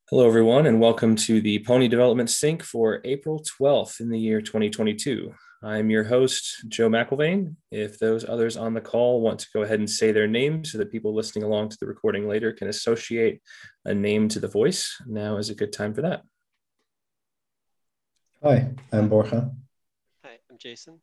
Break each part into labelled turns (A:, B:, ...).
A: Hello, everyone, and welcome to the Pony Development Sync for April 12th in the year 2022. I'm your host, Joe McIlvaine. If those others on the call want to go ahead and say their names so that people listening along to the recording later can associate a name to the voice, now is a good time for that.
B: Hi, I'm Borja.
C: Hi, I'm Jason.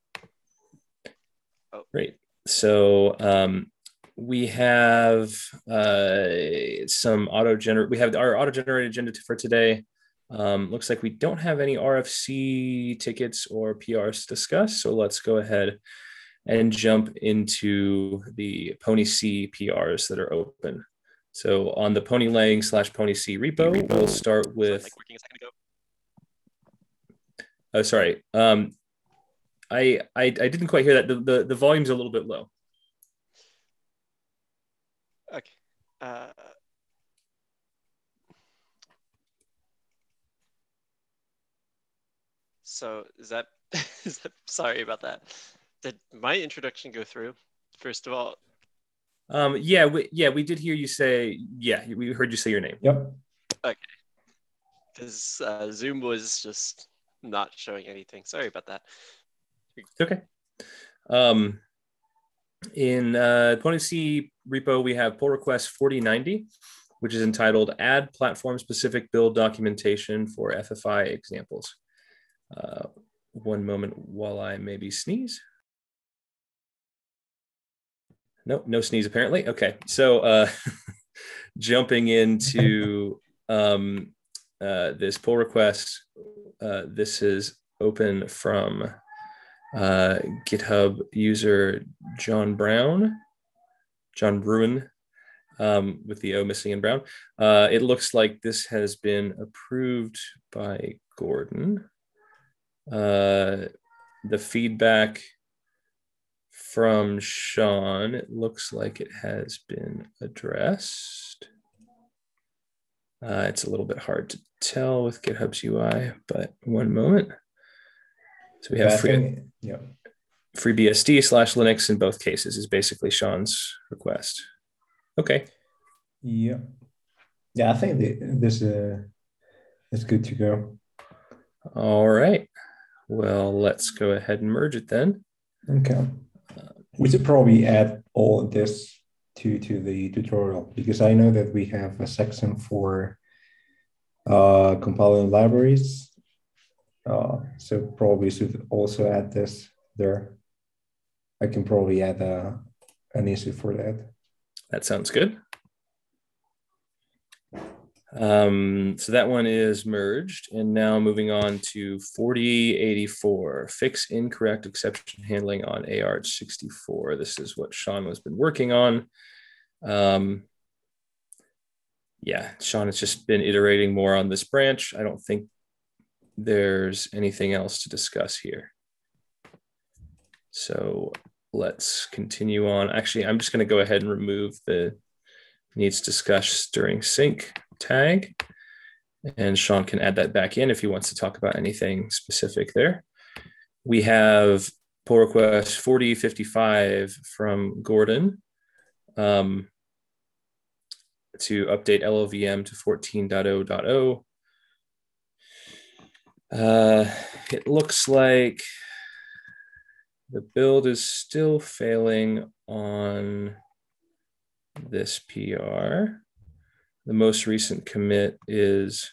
A: Great. So we have some we have our auto-generated agenda for today. Looks like we don't have any RFC tickets or PRs to discuss, so let's go ahead and jump into the Pony C PRs that are open. So on the Pony Lang / Pony C repo, we'll start with.
C: Like working a second ago.
A: Oh, sorry. I didn't quite hear that. The volume's a little bit low.
C: Okay. So is that sorry about that. Did my introduction go through? First of all.
A: We did hear you say, we heard you say your name.
B: Yep.
C: Okay. Because Zoom was just not showing anything. Sorry about that.
A: Okay. In Pony C repo, we have pull request 4090, which is entitled Add Platform-Specific Build Documentation for FFI Examples. One moment while I maybe sneeze. No sneeze apparently. Okay, so jumping into this pull request, this is open from GitHub user John Bruin, with the O missing in Brown. It looks like this has been approved by Gordon. The feedback from Sean, it looks like it has been addressed. It's a little bit hard to tell with GitHub's UI, but one moment. So we have FreeBSD / Linux in both cases is basically Sean's request. Okay.
B: Yeah. I think this is good to go.
A: All right. Well, let's go ahead and merge it then.
B: Okay. We should probably add all of this to the tutorial because I know that we have a section for compiling libraries. So probably should also add this there. I can probably add an issue for that.
A: That sounds good. So that one is merged, and now moving on to 4084, fix incorrect exception handling on AArch64. This is what Sean has been working on. Sean has just been iterating more on this branch. I don't think there's anything else to discuss here. So let's continue on. Actually, I'm just going to go ahead and remove the needs discussed during sync tag, and Sean can add that back in if he wants to talk about anything specific there. We have pull request 4055 from Gordon to update LLVM to 14.0.0. It looks like the build is still failing on this PR. The most recent commit is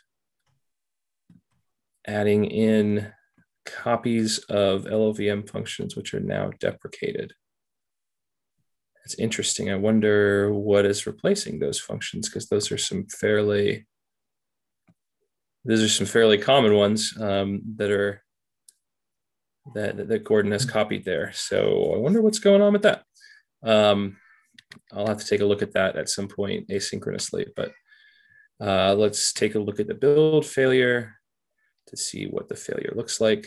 A: adding in copies of LLVM functions, which are now deprecated. It's interesting. I wonder what is replacing those functions, because those are some fairly common ones that Gordon has copied there. So I wonder what's going on with that. I'll have to take a look at that at some point asynchronously, but let's take a look at the build failure to see what the failure looks like.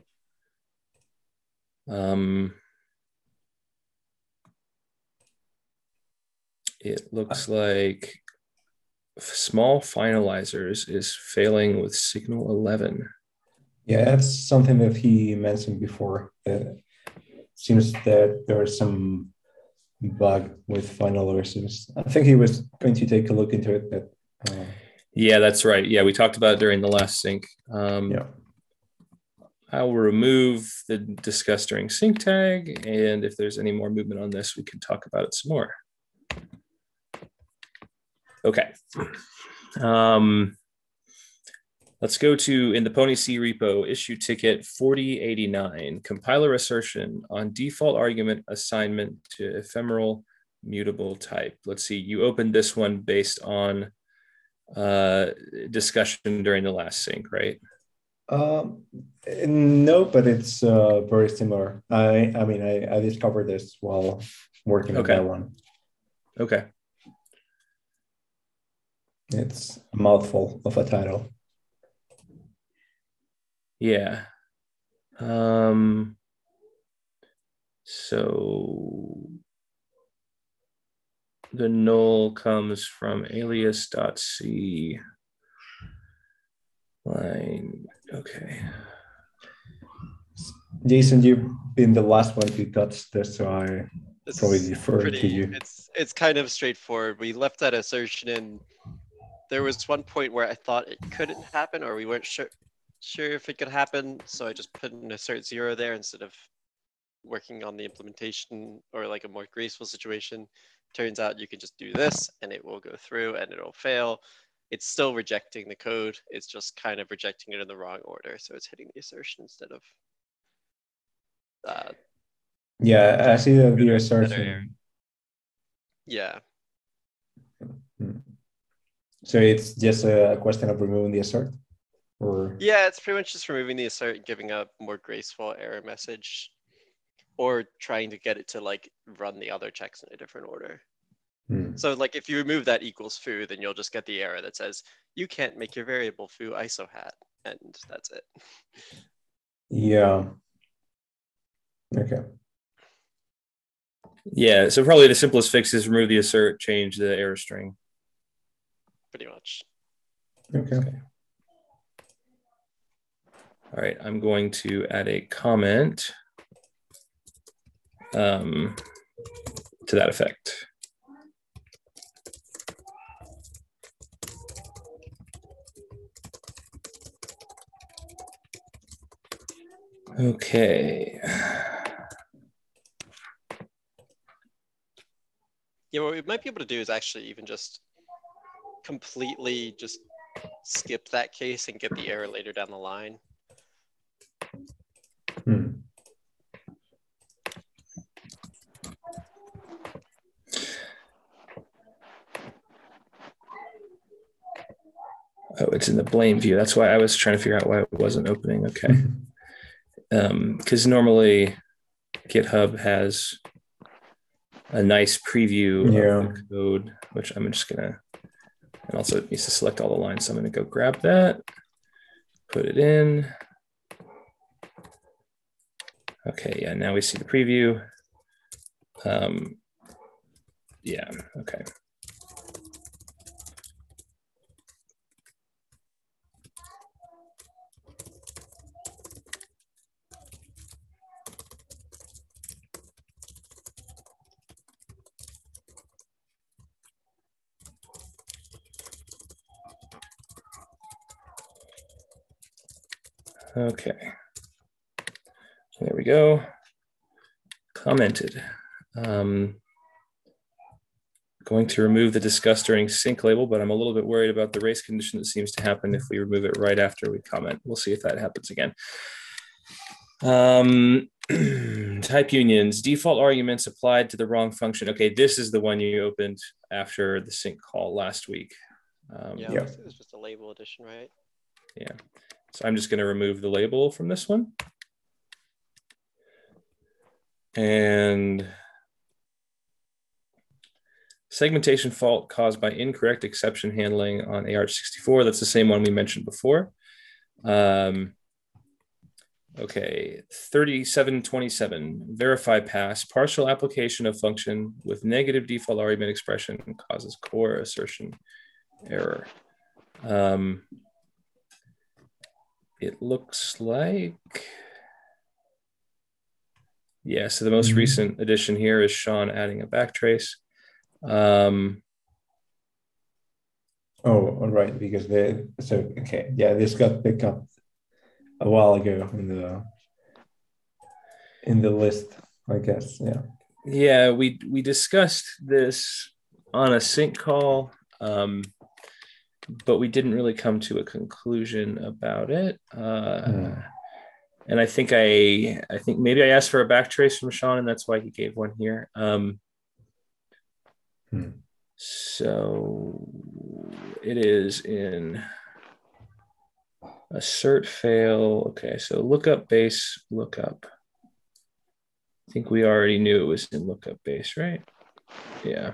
A: It looks like small finalizers is failing with signal 11.
B: Yeah, that's something that he mentioned before. It seems that there is some bug with finalizers. I think he was going to take a look into it, but
A: Yeah, that's right. Yeah, we talked about it during the last sync.
B: Yeah.
A: I will remove the discuss during sync tag, and if there's any more movement on this, we can talk about it some more. Okay. Let's go to, in the PonyC repo, issue ticket 4089, compiler assertion on default argument assignment to ephemeral mutable type. Let's see, you opened this one based on discussion during the last sync, right?
B: No, but it's very similar. I mean, I discovered this while working on that one.
A: Okay.
B: It's a mouthful of a title.
A: Yeah. So the null comes from alias.c line. Okay.
B: Jason, you've been the last one to touch this, so I probably defer to you.
C: It's kind of straightforward. We left that assertion in. There was one point where I thought it couldn't happen, or we weren't sure if it could happen. So I just put an assert 0 there instead of working on the implementation or like a more graceful situation. Turns out you can just do this and it will go through and it'll fail. It's still rejecting the code. It's just kind of rejecting it in the wrong order. So it's hitting the assertion instead of.
B: Yeah, I see the assertion.
C: Yeah.
B: So it's just a question of removing the assert? Or
C: yeah, it's pretty much just removing the assert and giving a more graceful error message, or trying to get it to like run the other checks in a different order. So like if you remove that equals foo, then you'll just get the error that says you can't make your variable foo isohat, and that's it.
B: Yeah. Okay.
A: Yeah, so probably the simplest fix is remove the assert, change the error string.
C: Pretty much.
B: Okay.
A: All right, I'm going to add a comment to that effect. Okay.
C: Yeah, what we might be able to do is actually even just completely just skip that case and get the error later down the line.
A: Oh, it's in the blame view. That's why I was trying to figure out why it wasn't opening. Okay. Because normally GitHub has a nice preview of the code, which I'm just gonna, and also it needs to select all the lines. So I'm gonna go grab that, put it in. Okay, yeah, now we see the preview. Yeah, okay. Okay, there we go. Commented. Going to remove the discuss during sync label, but I'm a little bit worried about the race condition that seems to happen if we remove it right after we comment. We'll see if that happens again. Type unions, default arguments applied to the wrong function. Okay, this is the one you opened after the sync call last week.
C: Yeah, it was just a label addition, right?
A: Yeah, so I'm just going to remove the label from this one. And segmentation fault caused by incorrect exception handling on ARch64. That's the same one we mentioned before. Okay, 3727, verify pass, partial application of function with negative default argument expression causes core assertion error. It looks like, yeah, so the most recent addition here is Sean adding a backtrace.
B: Oh, all right, because okay, yeah, this got picked up a while ago in the list, I guess. Yeah.
A: Yeah, we discussed this on a sync call, but we didn't really come to a conclusion about it. And I think maybe I asked for a backtrace from Sean, and that's why he gave one here. So it is in assert fail. Okay, so lookup base lookup. I think we already knew it was in lookup base, right? Yeah.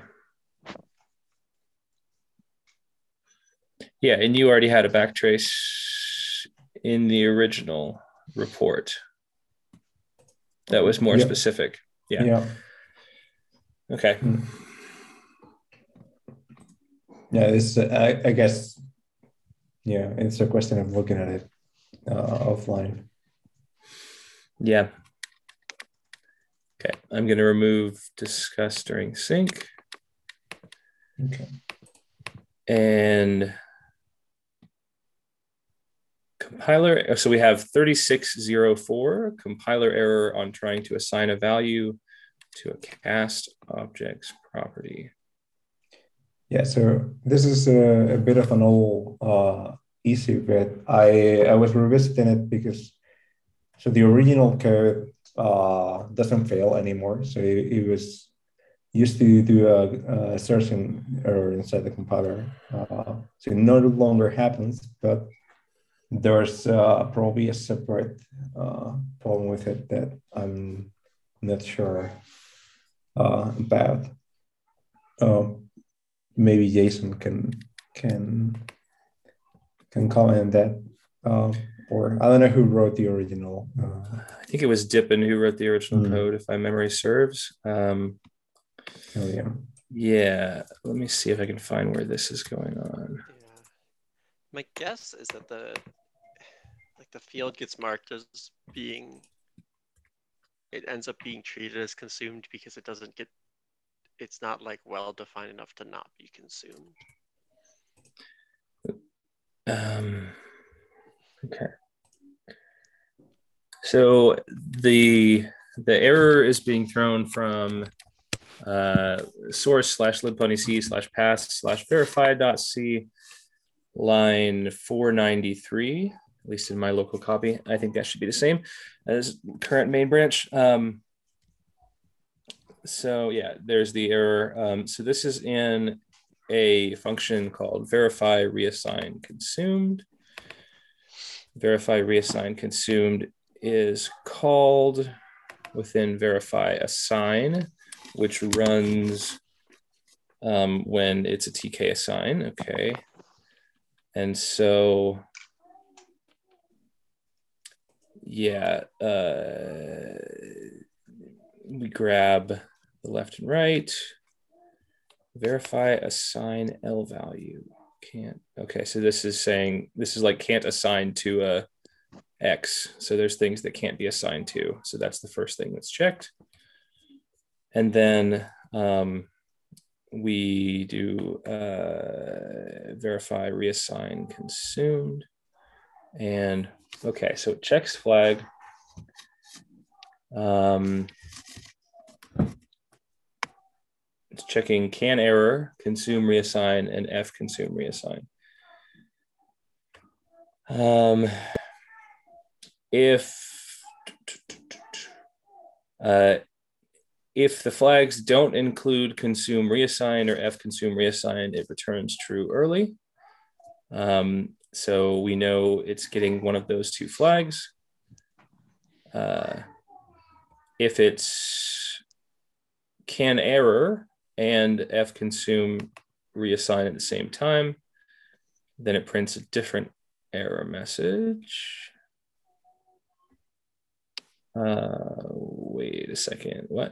A: Yeah, and you already had a backtrace in the original report that was more specific. Yeah.
B: Yeah.
A: Okay.
B: Yeah, this I guess. Yeah, it's a question of looking at it offline.
A: Yeah. Okay, I'm going to remove discuss during sync.
B: Okay.
A: And compiler, so we have 3604, compiler error on trying to assign a value to a cast objects property.
B: Yeah, so this is a bit of an old issue, but I was revisiting it because so the original code doesn't fail anymore. So it was used to do a searching error inside the compiler. So it no longer happens, but there's probably a separate problem with it that I'm not sure about. Maybe Jason can comment on that. Or I don't know who wrote the original.
A: I think it was Dippin who wrote the original code, if my memory serves.
B: Oh yeah.
A: Yeah, let me see if I can find where this is going on.
C: Yeah. My guess is that the field gets marked as being, it ends up being treated as consumed because it's not like well defined enough to not be consumed.
A: Okay. So the error is being thrown from source /libponyc/pass/verify.c line 493, at least in my local copy. I think that should be the same as current main branch. So yeah, there's the error. So this is in a function called verify reassign consumed. Verify reassign consumed is called within verify assign, which runs when it's a TK assign. Okay. And so, yeah, we grab the left and right, verify assign L value. Can't. Okay, so this is saying, this is like can't assign to a X. So there's things that can't be assigned to. So that's the first thing that's checked. And then we do verify reassign consumed. And okay, so it checks flag. It's checking can error, consume reassign, and F consume reassign. If the flags don't include consume reassign or F consume reassign, it returns true early. So we know it's getting one of those two flags. If it's can error and F consume reassign at the same time, then it prints a different error message. Wait a second, what?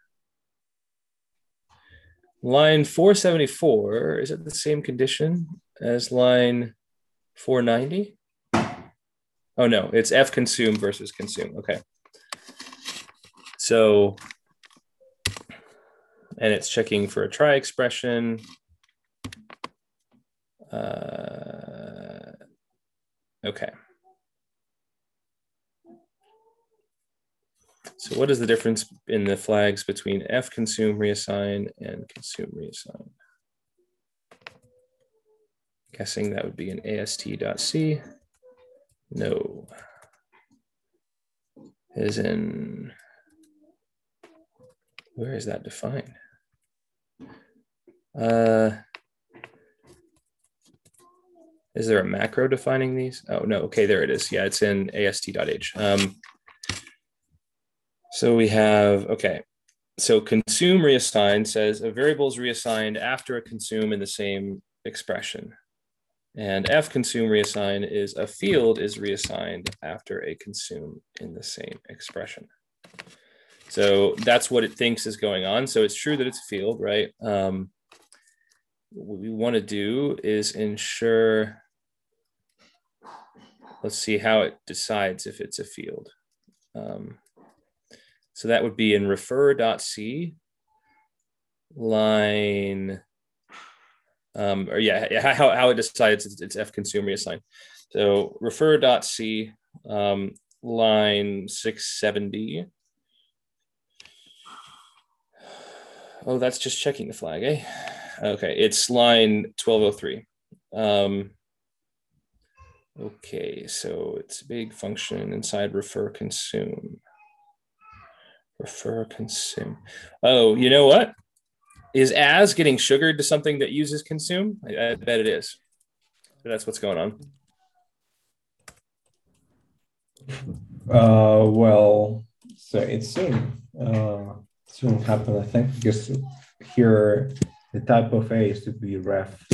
A: Line 474, is it the same condition as line 490? Oh no, it's F consume versus consume, okay. So, and it's checking for a try expression. Okay. So what is the difference in the flags between F consume reassign and consume reassign? Guessing that would be an AST.C. No. As in, where is that defined? Is there a macro defining these? Oh, no. Okay, there it is. Yeah, it's in AST.H. So we have, okay. So consume reassign says a variable is reassigned after a consume in the same expression. And F consume reassign is a field is reassigned after a consume in the same expression. So that's what it thinks is going on. So it's true that it's a field, right? What we want to do is ensure, let's see how it decides if it's a field. So that would be in refer.c line, how it decides it's F consume reassign. So refer.c line 670. Oh, that's just checking the flag, eh? Okay, it's line 1203. Okay, so it's a big function inside refer consume. Refer consume. Oh, you know what? Is as getting sugared to something that uses consume? I bet it is. That's what's going on.
B: Well, so it soon happen, I think, because here the type of A is to be ref.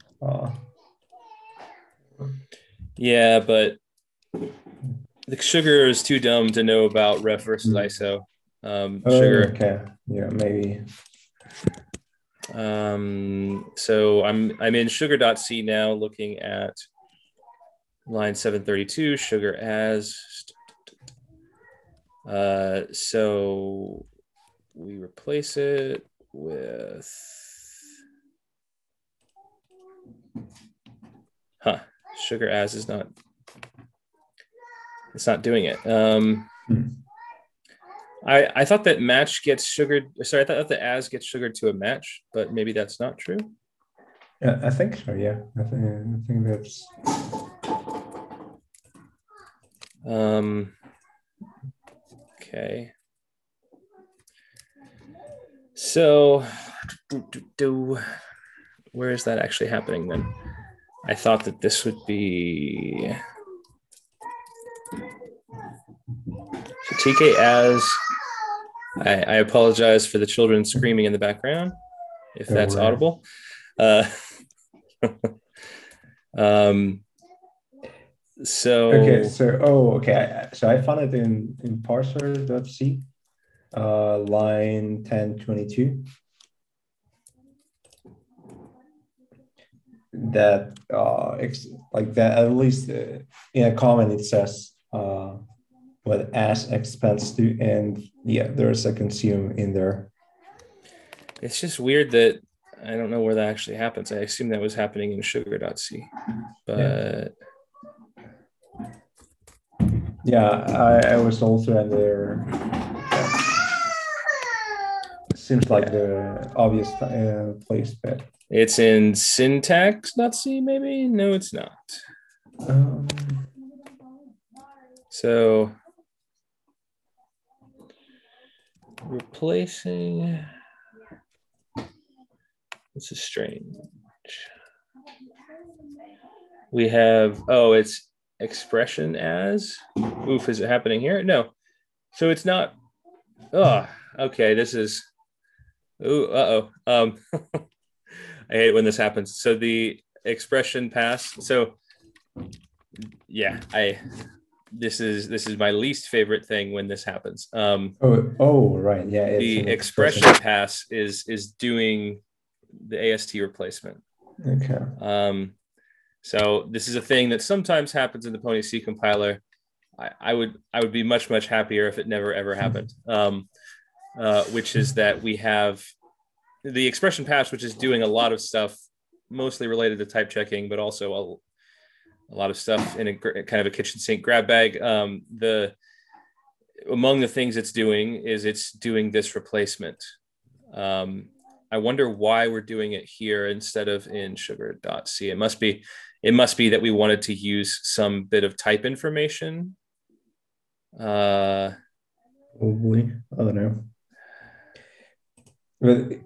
A: Yeah, but the sugar is too dumb to know about ref versus ISO. Sugar.
B: Okay. Yeah, maybe.
A: So I'm in sugar.c now, looking at line 732, sugar as. So we replace it with. Sugar as is not. It's not doing it. I thought that match gets sugared. Sorry, I thought the as gets sugared to a match, but maybe that's not true.
B: Yeah, I think so. Yeah, I think that's.
A: Okay. So, where is that actually happening then? I thought that this would be. So TK as. I apologize for the children screaming in the background, if that's audible. So
B: okay, so I found it in parser.c, line 1022. That like that, at least in a comment it says what as expands to, and yeah, there's a consume in there.
A: It's just weird that I don't know where that actually happens. I assume that was happening in sugar.c, but
B: yeah, I was also in there. Seems like the obvious place, but
A: it's in syntax.c, maybe? No, it's not. So replacing, this is strange. We have, it's expression as. Oof, is it happening here? No. So it's not. Oh, okay. This is. Ooh, I hate when this happens. So the expression pass. So yeah, this is my least favorite thing when this happens.
B: Right, yeah.
A: The expression pass is doing the AST replacement.
B: Okay.
A: So this is a thing that sometimes happens in the Pony C compiler. I would be much happier if it never ever happened. Which is that we have the expression pass, which is doing a lot of stuff mostly related to type checking, but also a lot of stuff in a kind of a kitchen sink grab bag. Among the things it's doing is it's doing this replacement. I wonder why we're doing it here instead of in sugar.c. It must be that we wanted to use some bit of type information.
B: Probably, I don't know. But,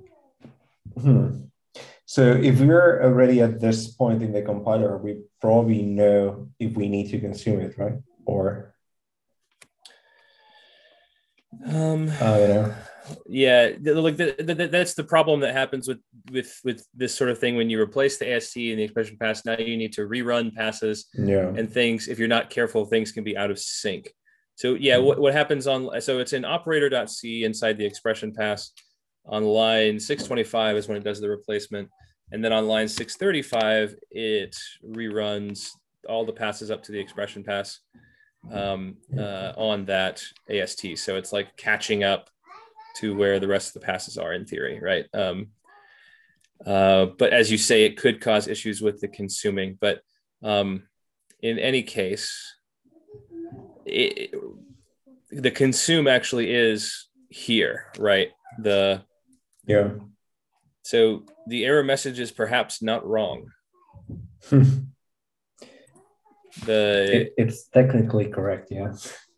B: So if we're already at this point in the compiler, we probably know if we need to consume it, right? Or I don't know.
A: Yeah, like that's the problem that happens with this sort of thing when you replace the AST and the expression pass. Now you need to rerun passes, and things. If you're not careful, things can be out of sync. So yeah, what happens so it's in operator.c inside the expression pass. On line 625 is when it does the replacement. And then on line 635, it reruns all the passes up to the expression pass on that AST. So it's like catching up to where the rest of the passes are in theory, right? But as you say, it could cause issues with the consuming. But in any case, the consume actually is here, right? So the error message is perhaps not wrong.
B: It's technically correct, yeah.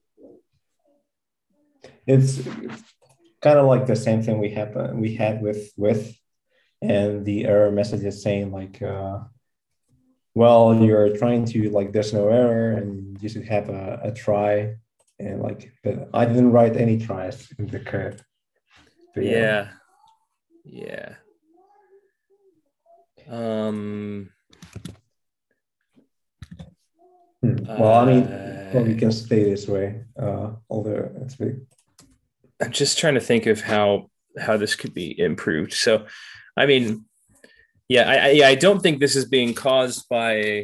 B: It's kind of like the same thing we had with, and the error message is saying like, well, you're trying to like, there's no error, and you should have a try, and like, but I didn't write any tries in the code. But,
A: yeah.
B: Well, I mean, well, we can stay this way, although it's big.
A: I'm just trying to think of how this could be improved. So, I mean, I don't think this is being caused by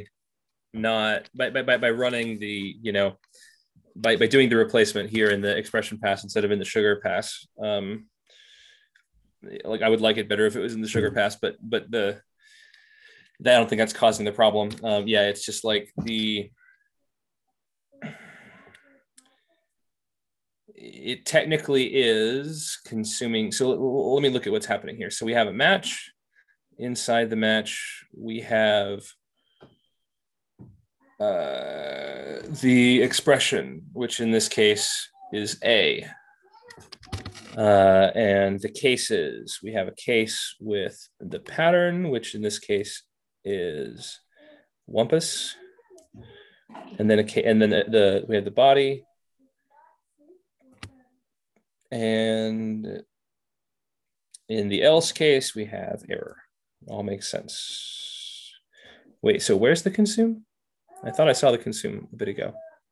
A: running the, by doing the replacement here in the expression pass instead of in the sugar pass. Like I would like it better if it was in the sugar pass, but I don't think that's causing the problem. It's just like it technically is consuming. So let me look at what's happening here. So we have a match. Inside the match, we have the expression, which in this case is A. And the cases, we have a case with the pattern, which in this case is Wumpus. And then we have the body. And in the else case, we have error. All makes sense. Wait, so where's the consume? I thought I saw the consume a bit ago.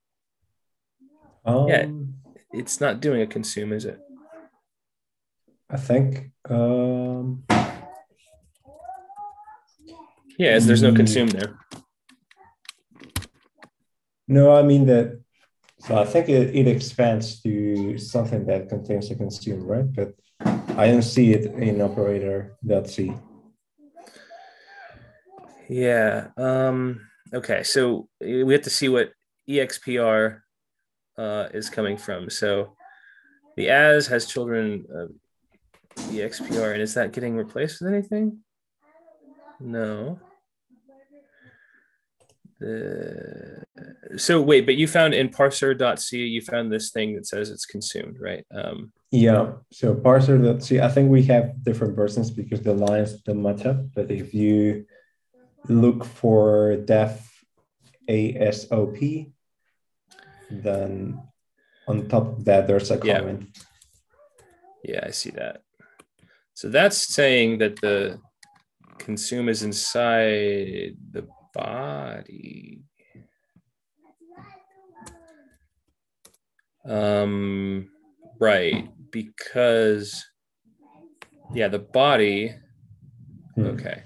A: Yeah, it's not doing a consume, is it?
B: I think.
A: There's no consume there.
B: No, I mean that. So I think it expands to something that contains a consume, right? But I don't see it in operator.c.
A: Yeah. Okay. So we have to see what EXPR is coming from. So the as has children of EXPR, and is that getting replaced with anything? No. So wait, but you found in parser.c, you found this thing that says it's consumed, right?
B: Yeah. So parser.c, I think we have different versions because the lines don't match up. But if you look for def ASOP, then on top of that, there's a comment.
A: Yeah, I see that. So that's saying that the consume is inside the body. Right, because the body. Okay.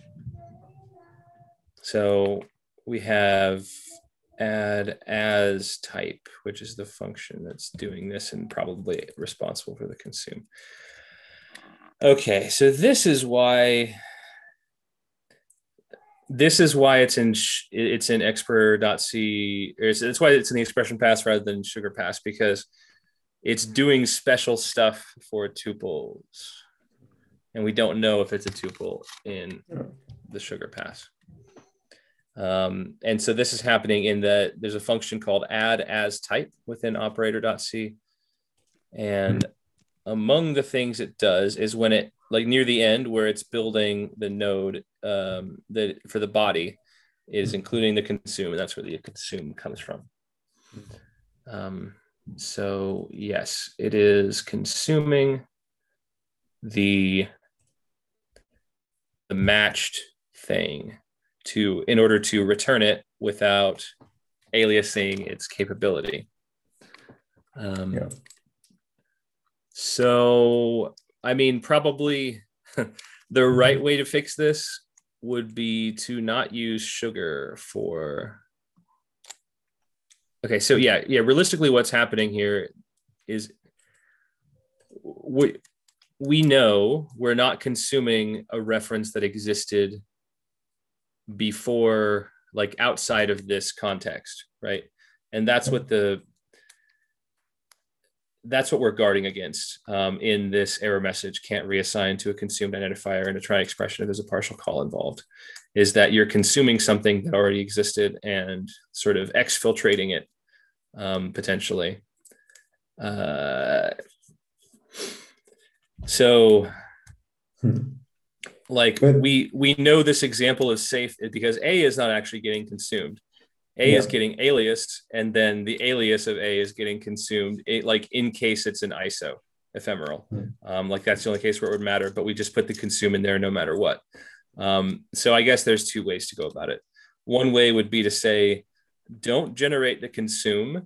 A: So we have add as type, which is the function that's doing this and probably responsible for the consume. Okay, so this is why this is why it's in expr.c. It's why it's in the expression pass rather than sugar pass, because it's doing special stuff for tuples, and we don't know if it's a tuple in the sugar pass. And so this is happening in there's a function called add as type within operator.c. And among the things it does is when it, like near the end where it's building the node that for the body, is including the consume, and that's where the consume comes from. So yes, it is consuming the matched thing in order to return it without aliasing its capability. So, I mean, probably the right way to fix this would be to not use sugar for. Okay, so yeah. Realistically, what's happening here is we know we're not consuming a reference that existed before, like outside of this context, right? And that's what we're guarding against in this error message, can't reassign to a consumed identifier and a try expression if there's a partial call involved, is that you're consuming something that already existed and sort of exfiltrating it potentially. Like we know this example is safe because A is not actually getting consumed. A is getting aliased, and then the alias of A is getting consumed, like in case it's an ISO ephemeral. Like that's the only case where it would matter, but we just put the consume in there no matter what. So I guess there's two ways to go about it. One way would be to say, don't generate the consume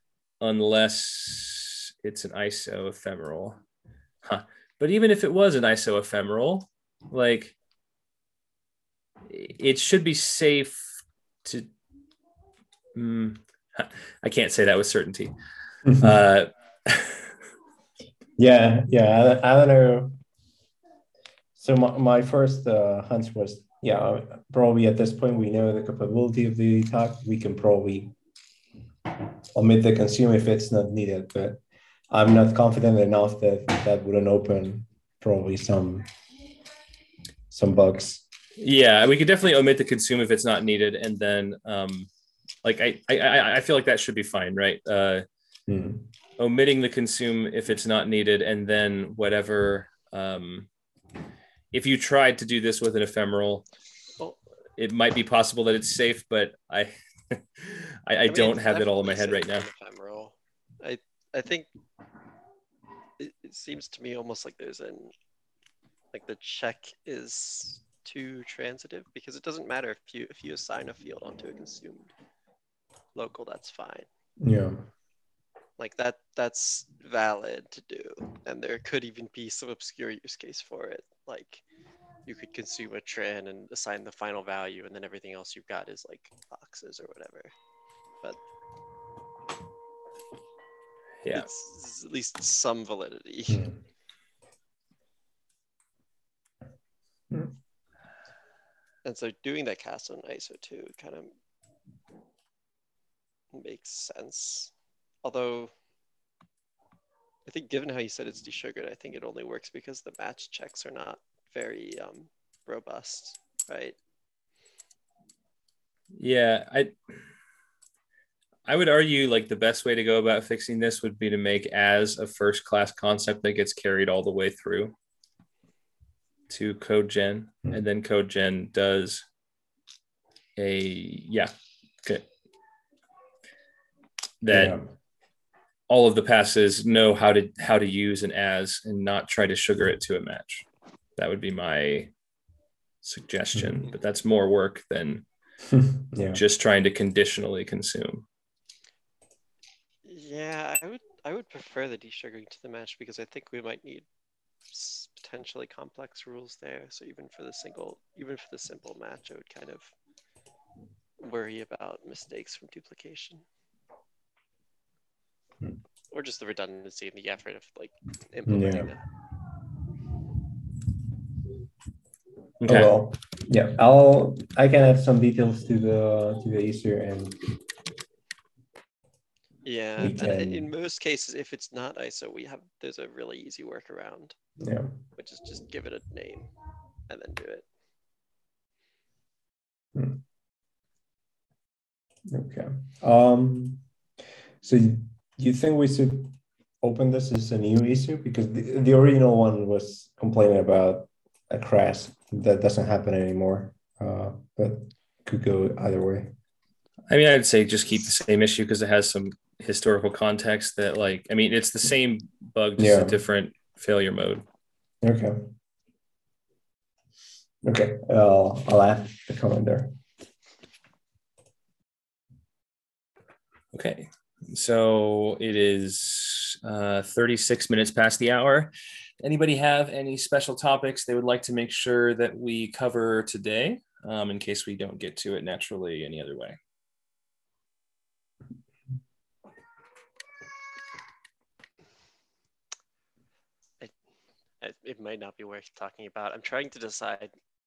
A: unless it's an ISO ephemeral. But even if it was an ISO ephemeral, like it should be safe to. I can't say that with certainty.
B: Yeah. I don't know. So my first hunch was, probably at this point we know the capability of the attack. We can probably omit the consume if it's not needed, but I'm not confident enough that wouldn't open probably some bugs.
A: Yeah, we could definitely omit the consume if it's not needed, and then like I feel like that should be fine, right? Omitting the consume if it's not needed, and then whatever. If you tried to do this with an ephemeral, it might be possible that it's safe, but I don't have it all in my head right now.
C: Ephemeral. I think it seems to me almost like there's like the check is too transitive, because it doesn't matter if you assign a field onto a consumed local, that's fine.
B: Yeah.
C: Like that's valid to do, and there could even be some obscure use case for it. Like you could consume a tran and assign the final value, and then everything else you've got is like boxes or whatever. But
A: yeah,
C: it's at least some validity. And so doing that cast on ISO 2 kind of makes sense. Although I think given how you said it's desugared, I think it only works because the match checks are not very robust, right?
A: Yeah, I would argue like the best way to go about fixing this would be to make as a first class concept that gets carried all the way through to CodeGen, and then CodeGen does all of the passes know how to use an as and not try to sugar it to a match. That would be my suggestion, but that's more work than just trying to conditionally consume.
C: Yeah, I would prefer the desugaring to the match, because I think we might need potentially complex rules there. So even for the simple match, I would kind of worry about mistakes from duplication, or just the redundancy and the effort of like implementing that.
B: Oh
A: Okay.
B: well, yeah. I can add some details to the ESER, and
C: Yeah,
B: we
C: and in
B: can,
C: most cases, if it's not ISO, there's a really easy workaround,
B: yeah.
C: which is just give it a name and then do it.
B: Okay. So you think we should open this as a new issue, because the original one was complaining about a crash that doesn't happen anymore, but could go either way.
A: I mean, I'd say just keep the same issue because it has some historical context that, like, I mean, it's the same bug, just a
B: Yeah.
A: different failure mode.
B: Okay. Okay. I'll add the comment there.
A: Okay. So it is 36 minutes past the hour. Anybody have any special topics they would like to make sure that we cover today, in case we don't get to it naturally any other way?
C: It might not be worth talking about. I'm trying to decide.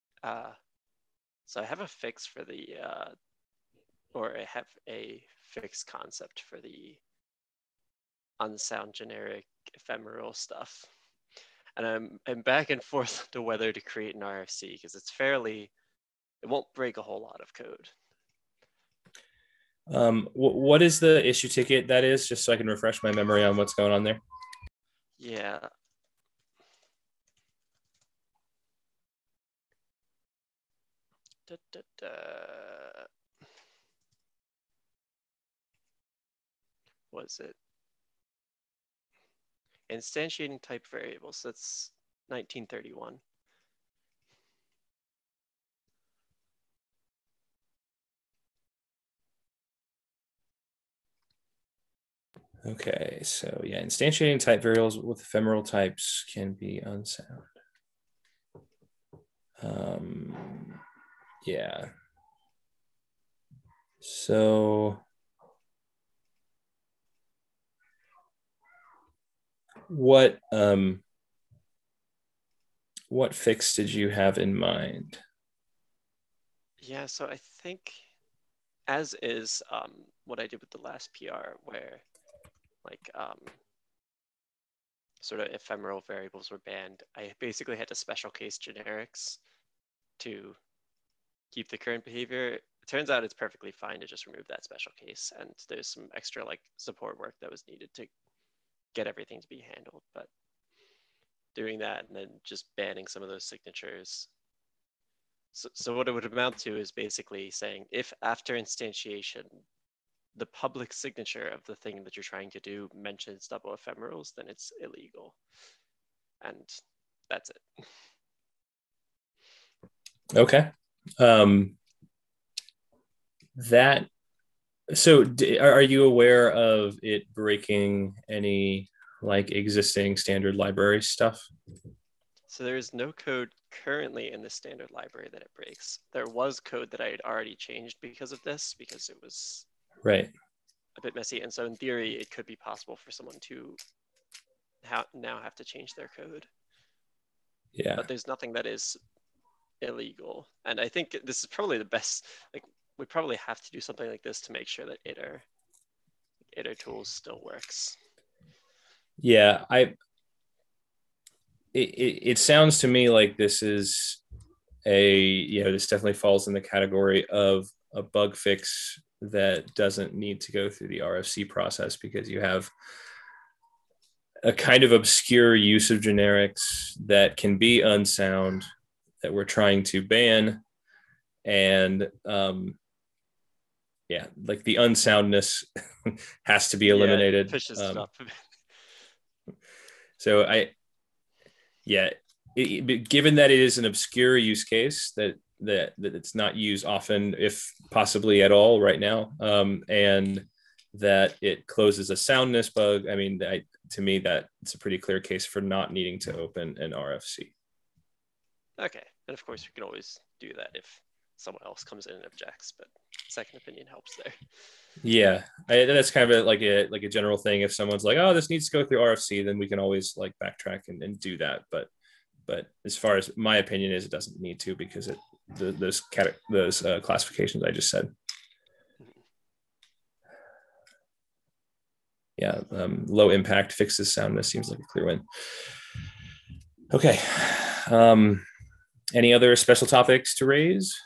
C: So I have a fix for the, or I have a fixed concept for the unsound generic ephemeral stuff. And I'm back and forth to whether to create an RFC because it won't break a whole lot of code.
A: What is the issue ticket that is, just so I can refresh my memory on what's going on there?
C: Yeah. Da, da, da. Was it? Instantiating type variables. That's 1931.
A: Okay, so yeah, instantiating type variables with ephemeral types can be unsound. Yeah. So what fix did you have in mind?
C: Yeah, so I think as is what I did with the last PR, where like sort of ephemeral variables were banned, I basically had to special case generics to keep the current behavior. It turns out it's perfectly fine to just remove that special case, and there's some extra like support work that was needed to get everything to be handled. But doing that and then just banning some of those signatures. So what it would amount to is basically saying if after instantiation, the public signature of the thing that you're trying to do mentions double ephemerals, then it's illegal. And that's it.
A: Okay. That, so are you aware of it breaking any like existing standard library stuff?
C: So there is no code currently in the standard library that it breaks. There was code that I had already changed because of this, because it was
A: Right.
C: a bit messy. And so in theory, it could be possible for someone to now have to change their code.
A: Yeah.
C: But there's nothing that is illegal. And I think this is probably the best, like we probably have to do something like this to make sure that iter tools still works.
A: Yeah, it sounds to me like this is this definitely falls in the category of a bug fix that doesn't need to go through the RFC process, because you have a kind of obscure use of generics that can be unsound that we're trying to ban. And like the unsoundness has to be eliminated.
C: It pushes it up.
A: So given that it is an obscure use case that it's not used often, if possibly at all right now, and that it closes a soundness bug, I mean, to me, that it's a pretty clear case for not needing to open an RFC.
C: Okay, and of course we can always do that if someone else comes in and objects, but second opinion helps there.
A: Yeah, that's kind of like a general thing. If someone's like, "Oh, this needs to go through RFC," then we can always like backtrack and do that. But But as far as my opinion is, it doesn't need to, because those classifications I just said. Yeah, low impact fixes soundness seems like a clear win. Okay. Any other special topics to raise?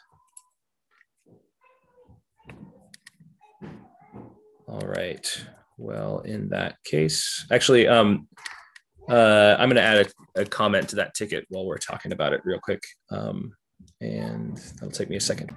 A: All right. Well, in that case, actually, I'm going to add a comment to that ticket while we're talking about it real quick. And that'll take me a second.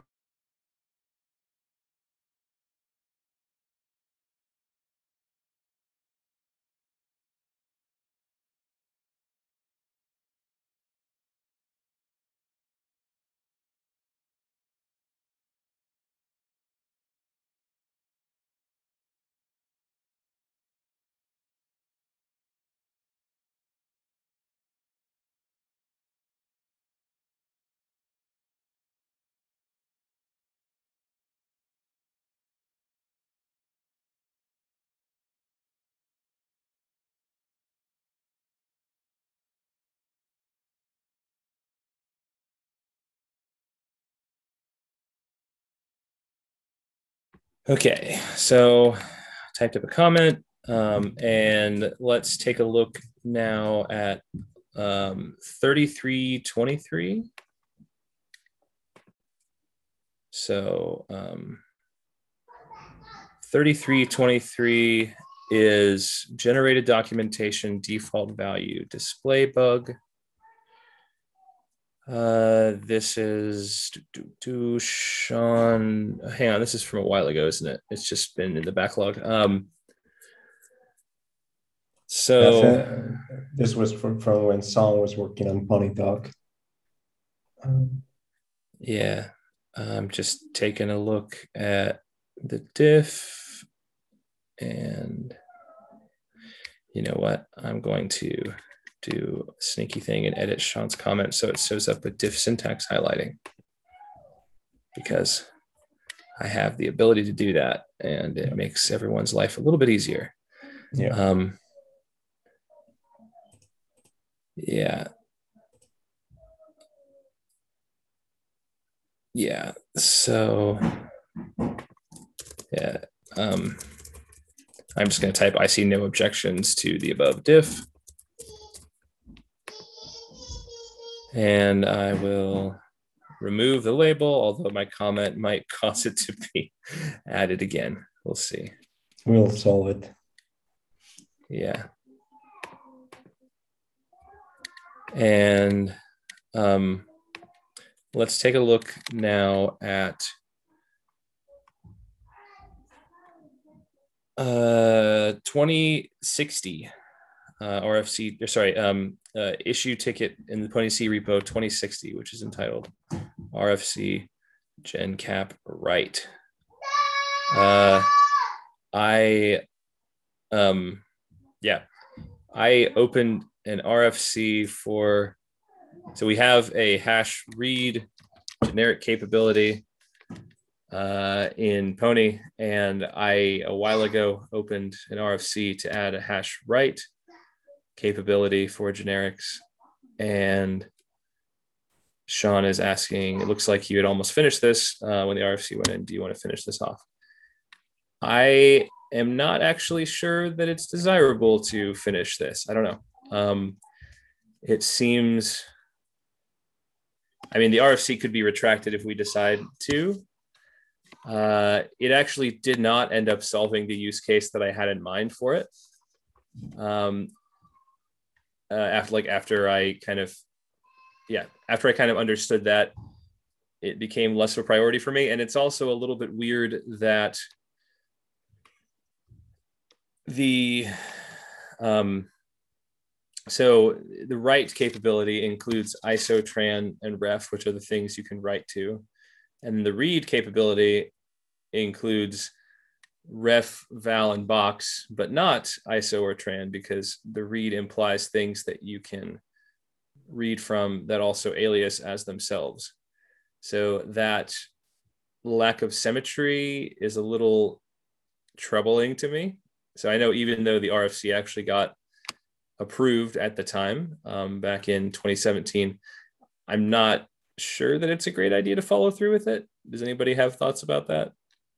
A: Okay, so typed up a comment, and let's take a look now at 3323. So 3323 is generated documentation default value display bug. This is Sean. Hang on, this is from a while ago, isn't it? It's just been in the backlog. So
B: this was from when Song was working on PonyDoc.
A: Yeah, I'm just taking a look at the diff, and you know what? I'm going to do a sneaky thing and edit Sean's comment so it shows up with diff syntax highlighting, because I have the ability to do that, and it makes everyone's life a little bit easier.
B: Yeah.
A: Yeah. Yeah. So, yeah. I'm just going to type, I see no objections to the above diff. And I will remove the label, although my comment might cause it to be added again. We'll see.
B: We'll solve it.
A: Yeah. And let's take a look now at 2060 RFC, sorry, issue ticket in the PonyC repo 2060, which is entitled RFC GenCap Write. I opened an RFC for, so we have a hash read generic capability in Pony, and I a while ago opened an RFC to add a hash write capability for generics, and Sean is asking, it looks like you had almost finished this when the RFC went in. Do you want to finish this off? I am not actually sure that it's desirable to finish this. I don't know. It seems, I mean, the RFC could be retracted if we decide to. It actually did not end up solving the use case that I had in mind for it. After I kind of understood that, it became less of a priority for me. And it's also a little bit weird that so the write capability includes ISO, tran, and ref, which are the things you can write to. And the read capability includes ref, val, and box, but not ISO or tran, because the read implies things that you can read from that also alias as themselves. So that lack of symmetry is a little troubling to me. So I know even though the RFC actually got approved at the time, back in 2017. I'm not sure that it's a great idea to follow through with it. Does anybody have thoughts about that?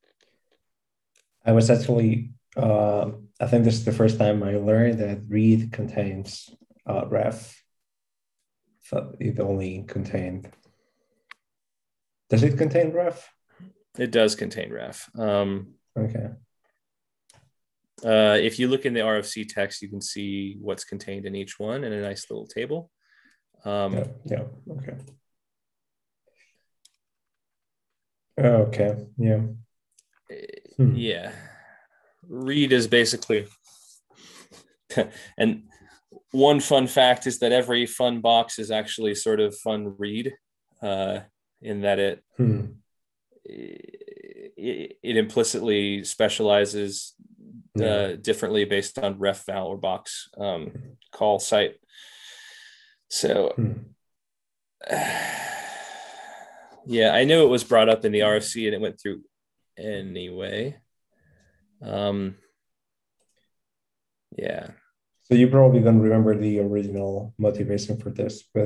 B: I was actually, I think this is the first time I learned that read contains ref. So it only contained. Does it contain ref?
A: It does contain ref.
B: Okay.
A: If you look in the RFC text, you can see what's contained in each one in a nice little table.
B: Yeah. Okay. Okay. Yeah.
A: Yeah. Read is basically, and one fun fact is that every fun box is actually sort of fun read, in that it implicitly specializes differently based on ref val or box call site. So yeah, I know it was brought up in the RFC and it went through anyway. Yeah.
B: So you probably don't remember the original motivation for this, but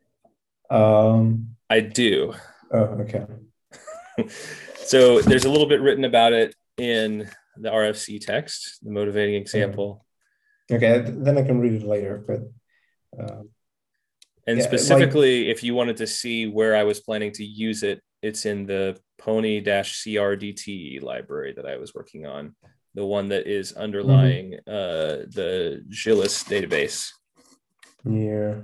A: I do.
B: Oh, okay.
A: So there's a little bit written about it in the RFC text, the motivating example.
B: Okay, then I can read it later, but
A: and specifically, if you wanted to see where I was planning to use it, it's in the Pony-CRDT library that I was working on, the one that is underlying the Gillis database.
B: Yeah.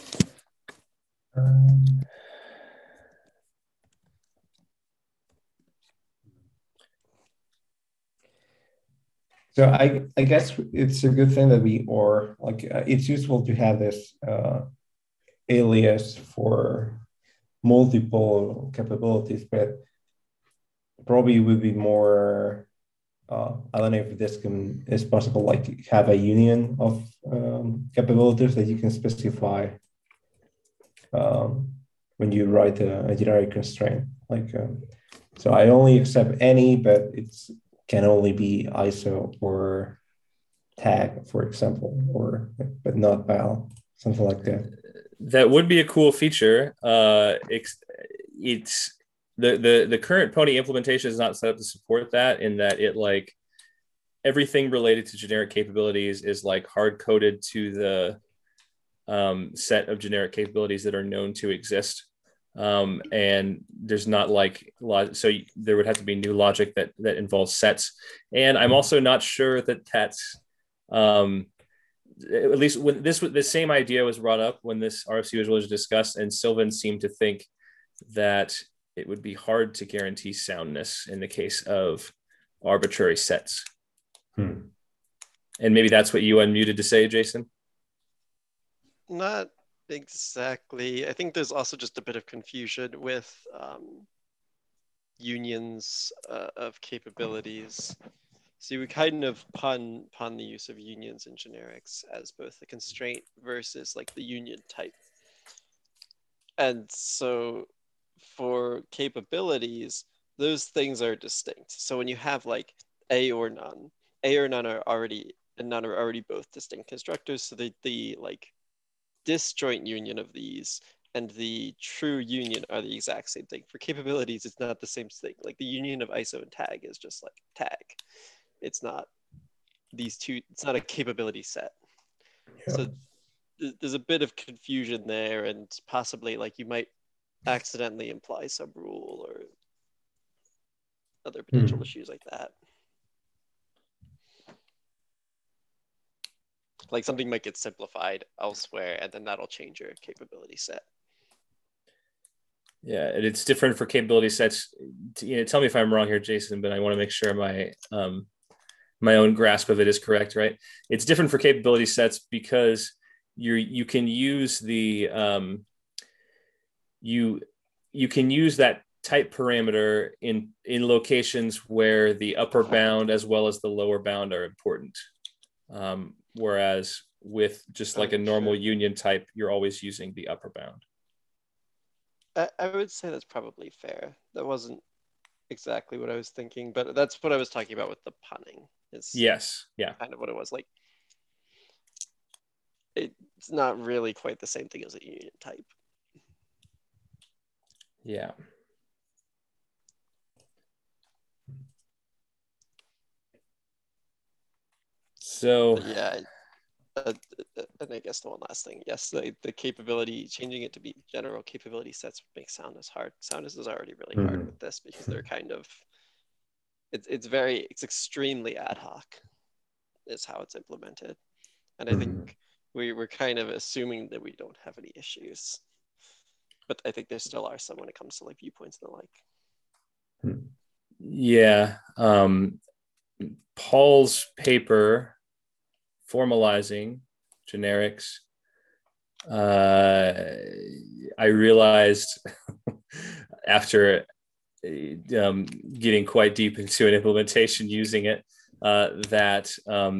B: So I guess it's a good thing that it's useful to have this alias for multiple capabilities, but probably would be more, I don't know if this is possible, like have a union of capabilities that you can specify when you write a generic constraint. So I only accept any, but it's can only be ISO or tag, for example, but not val, something like that.
A: That would be a cool feature. It's the current Pony implementation is not set up to support that, in that it everything related to generic capabilities is hard coded to the set of generic capabilities that are known to exist. And there's not so there would have to be new logic that involves sets. And I'm also not sure that that's at least when the same idea was brought up when this RFC was really discussed, and Sylvan seemed to think that it would be hard to guarantee soundness in the case of arbitrary sets. And maybe that's what you unmuted to say, Jason?
C: Not exactly. I think there's also just a bit of confusion with unions of capabilities. So we kind of pun the use of unions in generics as both a constraint versus the union type. And so for capabilities, those things are distinct. So when you have A or none are already both distinct constructors. So the disjoint union of these and the true union are the exact same thing. For capabilities, it's not the same thing. The union of ISO and tag is just tag. It's not these two, it's not a capability set. Yeah. So there's a bit of confusion there, and possibly you might accidentally imply some rule or other potential issues like that. Something might get simplified elsewhere, and then that'll change your capability set.
A: Yeah, and it's different for capability sets. Tell me if I'm wrong here, Jason, but I want to make sure my own grasp of it is correct, right? It's different for capability sets because you can use the you can use that type parameter in locations where the upper bound as well as the lower bound are important. Whereas with just a normal union type, you're always using the upper bound.
C: I would say that's probably fair. That wasn't exactly what I was thinking, but that's what I was talking about with the punning.
A: Yes, yeah,
C: kind of what it was it's not really quite the same thing as a union type.
A: Yeah. So
C: But yeah, and I guess the one last thing, yes, the capability, changing it to be general capability sets makes Soundness hard. Soundness is already really hard with this because they're kind of, it's extremely ad hoc is how it's implemented. And I think we're kind of assuming that we don't have any issues. But I think there still are some when it comes to like viewpoints and the like.
A: Yeah. Paul's paper formalizing generics, I realized after getting quite deep into an implementation using it, that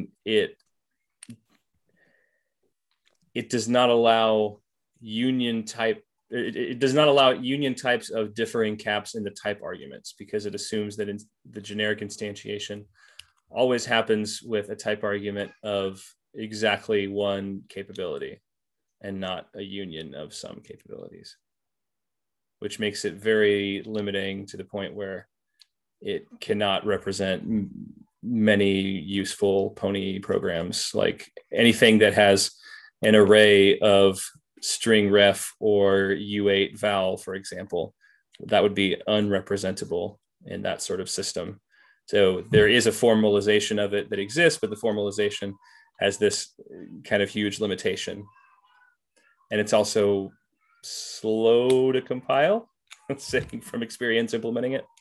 A: it does not allow union type. It does not allow union types of differing caps in the type arguments because it assumes that in the generic instantiation always happens with a type argument of exactly one capability and not a union of some capabilities, which makes it very limiting to the point where it cannot represent many useful Pony programs. Like anything that has an array of string ref or U8 val, for example, that would be unrepresentable in that sort of system. So there is a formalization of it that exists, but the formalization has this kind of huge limitation. And it's also slow to compile, saying from experience implementing it.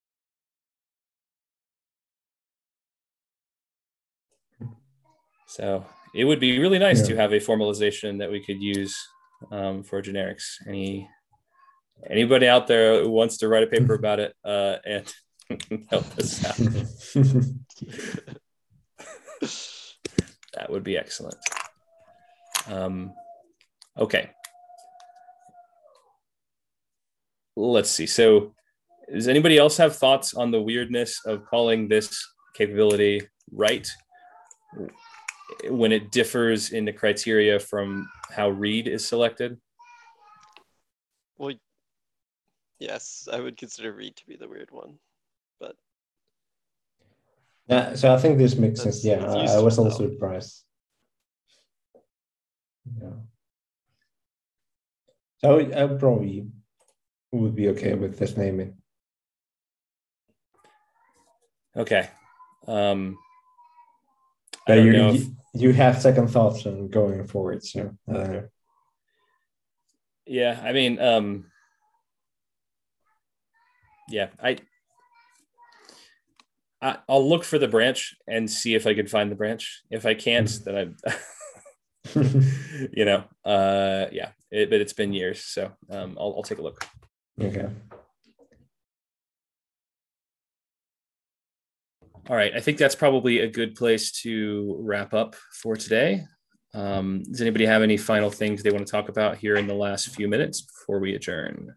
A: So it would be really nice to have a formalization that we could use for generics. Anybody out there who wants to write a paper about it and help us out, that would be excellent. Okay. Let's see. So does anybody else have thoughts on the weirdness of calling this capability right when it differs in the criteria from how read is selected?
C: Well, yes, I would consider read to be the weird one, but
B: yeah. So I think this makes sense. Yeah, I was also surprised. Yeah. So I probably would be okay with this naming.
A: Okay.
B: I don't know if you have second thoughts on going forward. So
A: yeah, I mean, yeah, I'll look for the branch and see if I can find the branch. If I can't, then yeah, but it's been years, so I'll take a look.
B: Okay.
A: All right, I think that's probably a good place to wrap up for today. Does anybody have any final things they want to talk about here in the last few minutes before we adjourn?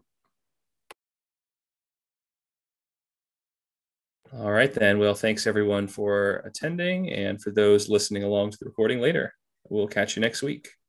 A: All right, then. Well, thanks everyone for attending, and for those listening along to the recording later. We'll catch you next week.